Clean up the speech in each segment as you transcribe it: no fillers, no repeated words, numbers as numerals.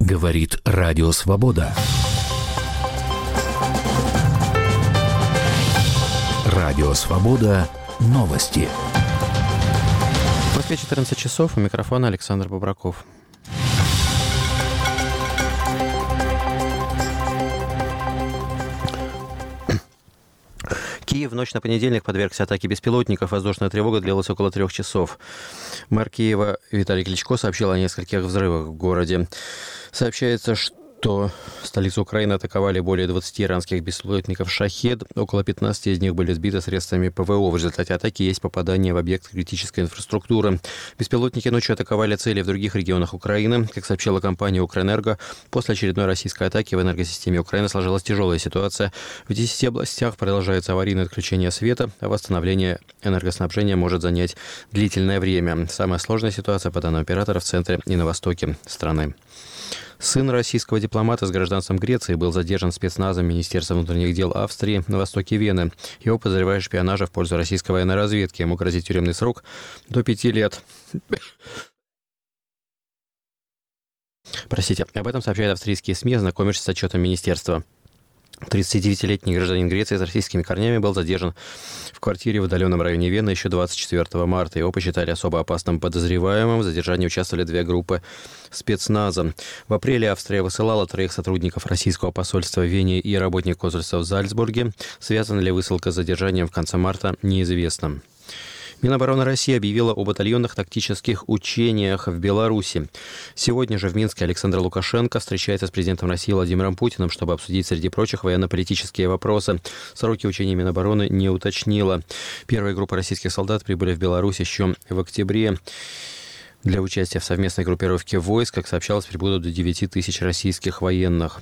Говорит Радио Свобода. Радио Свобода. Новости. В Москве 14 часов. У микрофона Александр Бобраков. Киев в ночь на понедельник подвергся атаке беспилотников. Воздушная тревога длилась около 3 часов. Мэр Киева Виталий Кличко сообщил о нескольких взрывах в городе. Сообщается, что столицу Украины атаковали более 20 иранских беспилотников «Шахед». Около 15 из них были сбиты средствами ПВО. В результате атаки есть попадание в объект критической инфраструктуры. Беспилотники ночью атаковали цели в других регионах Украины. Как сообщила компания «Укрэнерго», после очередной российской атаки в энергосистеме Украины сложилась тяжелая ситуация. В 10 областях продолжается аварийное отключение света, а восстановление энергоснабжения может занять длительное время. Самая сложная ситуация, по данным оператора, в центре и на востоке страны. Сын российского дипломата с гражданством Греции был задержан спецназом Министерства внутренних дел Австрии на востоке Вены. Его подозревают в шпионаже в пользу российской военной разведки. Ему грозит тюремный срок до 5 лет. Об этом сообщают австрийские СМИ, ознакомившись с отчетом министерства. 39-летний гражданин Греции с российскими корнями был задержан в квартире в отдаленном районе Вены еще 24 марта. Его посчитали особо опасным подозреваемым. В задержании участвовали 2 группы спецназа. В апреле Австрия высылала 3 сотрудников российского посольства в Вене и работник консульства в Зальцбурге. Связана ли высылка с задержанием в конце марта, неизвестно. Минобороны России объявила о батальонных тактических учениях в Беларуси. Сегодня же в Минске Александр Лукашенко встречается с президентом России Владимиром Путиным, чтобы обсудить, среди прочих, военно-политические вопросы. Сроки учений Минобороны не уточнила. Первая группа российских солдат прибыли в Беларусь еще в октябре. Для участия в совместной группировке войск, как сообщалось, прибудут до 9 тысяч российских военных.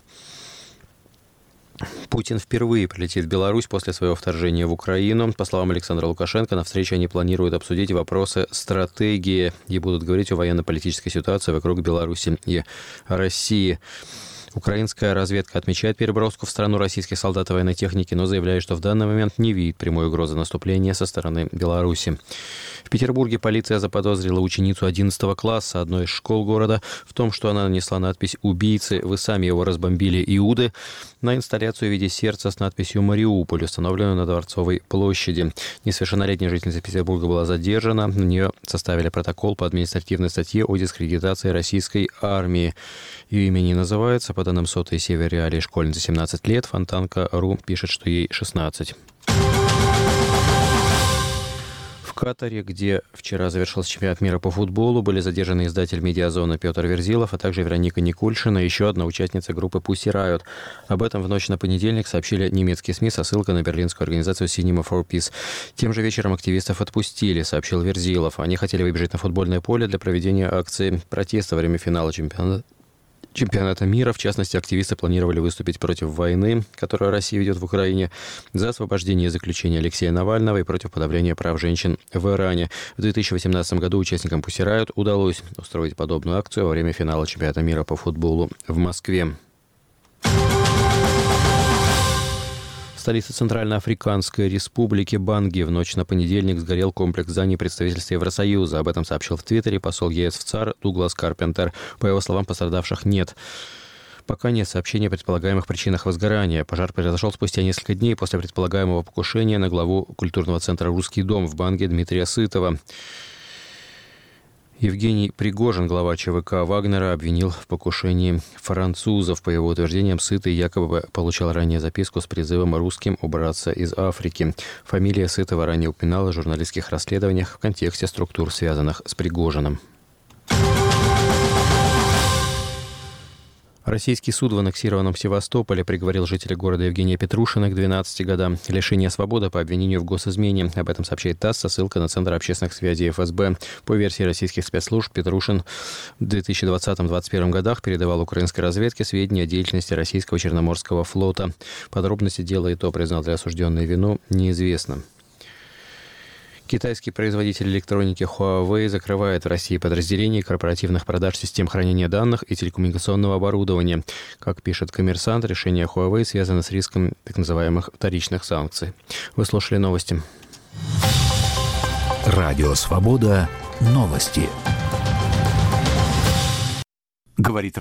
Путин впервые прилетит в Беларусь после своего вторжения в Украину. По словам Александра Лукашенко, на встрече они планируют обсудить вопросы стратегии и будут говорить о военно-политической ситуации вокруг Беларуси и России. Украинская разведка отмечает переброску в страну российских солдат и военной техники, но заявляет, что в данный момент не видит прямой угрозы наступления со стороны Беларуси. В Петербурге полиция заподозрила ученицу 11 класса одной из школ города в том, что она нанесла надпись «Убийцы, вы сами его разбомбили, Иуды», на инсталляцию в виде сердца с надписью «Мариуполь», установленную на Дворцовой площади. Несовершеннолетняя жительница Петербурга была задержана. На нее составили протокол по административной статье о дискредитации российской армии. Ее имя не называется. По данным сотой Север Реалии, школьнице 17 лет. Фонтанка.ру пишет, что ей 16. В Катаре, где вчера завершился чемпионат мира по футболу, были задержаны издатель «Медиазона» Петр Верзилов, а также Вероника Никульшина, еще одна участница группы Pussy Riot. Об этом в ночь на понедельник сообщили немецкие СМИ со ссылкой на берлинскую организацию Cinema for Peace. Тем же вечером активистов отпустили, сообщил Верзилов. Они хотели выбежать на футбольное поле для проведения акции протеста во время финала чемпионата мира. В частности, активисты планировали выступить против войны, которую Россия ведет в Украине, за освобождение заключения Алексея Навального и против подавления прав женщин в Иране. В 2018 году участникам Pussy Riot удалось устроить подобную акцию во время финала чемпионата мира по футболу в Москве. В столице Центральноафриканской республики Банги в ночь на понедельник сгорел комплекс зданий представительства Евросоюза. Об этом сообщил в Твиттере посол ЕС в ЦАР Дуглас Карпентер. По его словам, пострадавших нет. Пока нет сообщений о предполагаемых причинах возгорания. Пожар произошел спустя несколько дней после предполагаемого покушения на главу культурного центра «Русский дом» в Банге Дмитрия Сытова. Евгений Пригожин, глава ЧВК Вагнера, обвинил в покушении французов. По его утверждениям, Сытый якобы получал ранее записку с призывом русским убраться из Африки. Фамилия Сытова ранее упоминалась в журналистских расследованиях в контексте структур, связанных с Пригожиным. Российский суд в аннексированном Севастополе приговорил жителя города Евгения Петрушина к 12 годам лишения свободы по обвинению в госизмене. Об этом сообщает ТАСС со ссылкой на Центр общественных связей ФСБ. По версии российских спецслужб, Петрушин в 2020-2021 годах передавал украинской разведке сведения о деятельности российского Черноморского флота. Подробности дела и то, признал ли осужденный вину, неизвестно. Китайский производитель электроники Huawei закрывает в России подразделение корпоративных продаж систем хранения данных и телекоммуникационного оборудования. Как пишет «Коммерсант», решение Huawei связано с риском так называемых вторичных санкций. Вы слушали новости. Радио Свобода. Новости. Говорит